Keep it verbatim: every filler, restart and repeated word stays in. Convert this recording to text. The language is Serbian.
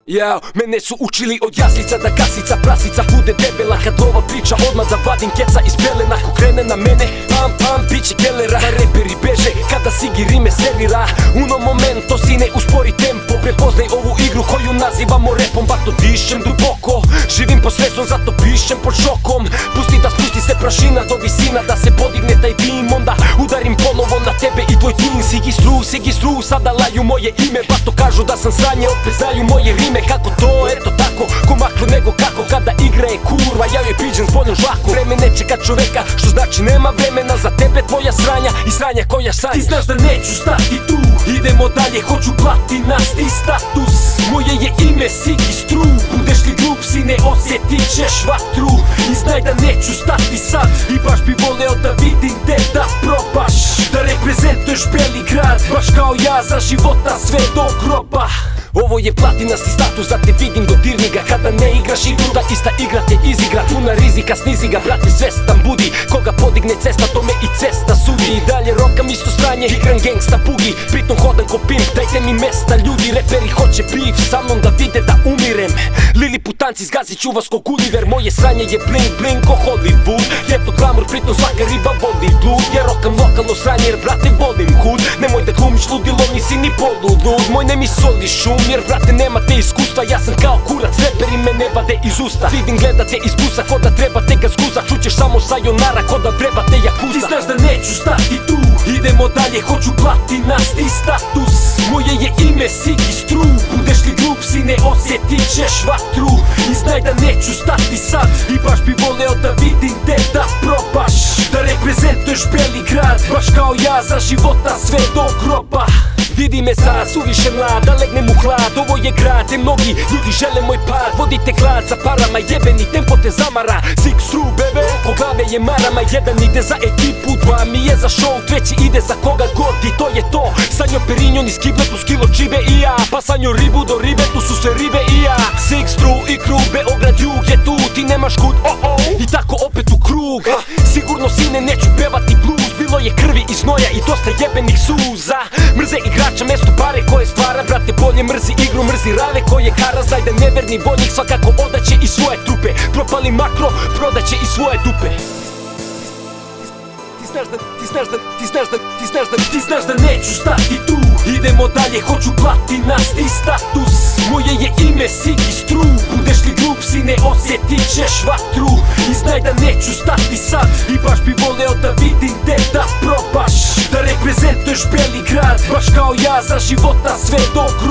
Jao, mene su učili od jaslica da kasica prasica bude debela. Kad ova priča odmah da vadim keca iz pelena. Ko krene na mene, pam pam, bit će kellera. Pa reperi beže kada Sigi rime servira. Uno momento, sine, uspori tempo. Prepoznaj ovu igru koju nazivamo repom. Bato dišem duboko, živim po svesom, zato pišem pod šokom. Pusti da spusti se prašina do visina, da se podigne taj dim. Onda udarim ponovo na tebe i tvoj tim. Sigi stru, Sigi stru, sada laju moje ime. Bato kažu da sam sranje, opet znaju moje rime. Kako to, eto tako, ko maklo nego kako. Kada igra je kurva, ja joj piđem s boljom žvaku. Vreme ne čeka čoveka, što znači nema vremena za tebe, tvoja sranja i sranja koja sanjaš. Ti znaš da neću stati tu, idemo dalje, hoću platinasti status. Moje je ime Sigi stru, budeš li glup sine, osjetit ćeš vatru. I znaj da neću stati sad, i baš bi voleo da vidim te da probaš. Da reprezentuješ Beli grad, baš kao ja, za života sve do groba. Ovo je platinasti status, da te vidim dodirni ga. Kada ne igraš igru, da ista igra te izigra. Puna rizika, snizi ga, brate, svestan budi. Koga podigne cesta, tome i cesta sudi. I dalje rokam isto stranje, igram gangsta bugi. Pritom hodam ko pimp, dajte mi mesta ljudi. Reperi hoće bif, sa mnom da vide da umirem. Liliputanci, zgazit ću vas ko Gulliver. Moje sranje je bling bling ko Hollywood. Jebno glamur, pritom svaka riba voli blud. Ja rokam lokalno sranje jer brate volim hud. Nemoj da glumiš ludilo, nisi ni polulud. Moj ne mi soli šum, jer brate nemate iskustva. Ja sam kao kurac, reperi me ne vade iz usta. Vidim gledate iz busa, ko da trebate ga zguza. Čućeš samo sayonara, ko da vrebate jakuza. Ti znaš da neću stati tu, idemo dalje, hoću platinasti status. Moje je ime Sigi stru, budeš li glup sine, osjetit ćeš vatru. I znaj da neću stati sad, i baš bi voleo da vidim te da probaš. Da reprezentuješ Beli grad, baš kao ja, za života sve do groba. Vidi me sad, suviše mlad, da legnem u hlad. Ovo je grad, te mnogi ljudi žele moj pad. Vodite klad za parama, jebeni tempo te zamara. Six true, bebe, oko glave je marama. Jedan ide za ekipu, dva mi je za show, treći ide za koga god i to je to. Sanjo Perignon iz Kible, plus kilo čibe i ja. Pa sanjo ribu do ribe, tu su sve ribe i ja. Six true i crew, Beograd jug je tu, ti nemaš kud, oh oh. I tako opet u krug, sigurno sine neću pevati blues. Bilo je krvi i znoja i dosta jebenih suza. Mrze igrača, mesto pare koje stvara. Brate, bolje mrzi igru, mrzi rave koje hara. Znaj da neverni vojnik svakako odaće i svoje trupe. Propali makro, prodaće i svoje dupe. Ti znaš da, ti znaš da, ti znaš da, ti znaš da, ti znaš da neću stati tu. Idemo dalje, hoću platinasti status. Moje je ime Sigi stru, budeš li glup sine, osjetit ćeš vatru. I znaj da neću stati sad, i baš bi voleo da vidim te da probaš. Da reprezentuješ Beli grad, baš kao ja, za života sve do groba.